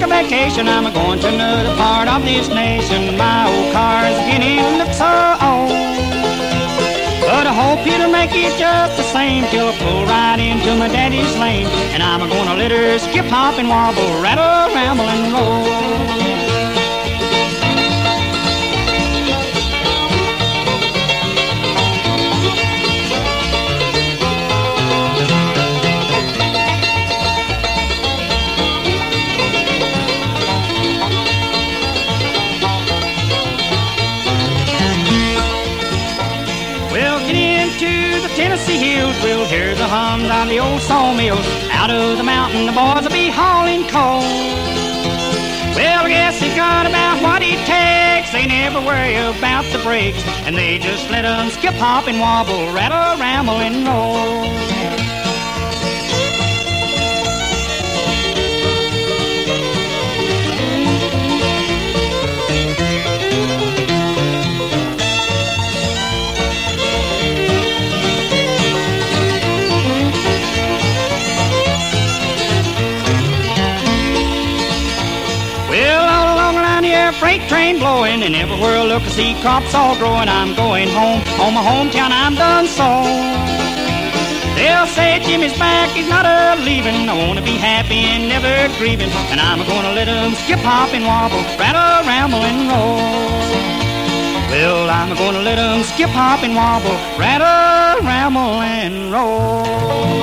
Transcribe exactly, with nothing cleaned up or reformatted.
a vacation. I'm going to another part of this nation. My old car's beginning to look so old, but I hope it'll make it just the same till I pull right into my daddy's lane. And I'm gonna let her skip, hop, and wobble, rattle, ramble, and roll. Tennessee hills, we'll hear the hum down the old sawmills. Out of the mountain, the boys will be hauling coal. Well, I guess they got about what it takes. They never worry about the brakes, and they just let them skip, hop, and wobble, rattle, ramble, and roll. Freight train blowing, and everywhere I look I see crops all growing. I'm going home, home my hometown, I'm done so. They'll say Jimmy's back, he's not a-leaving. I wanna be happy and never grieving, and I'm gonna let him skip, hop, and wobble, rattle, ramble, and roll. Well, I'm gonna let him skip, hop, and wobble, rattle, ramble, and roll.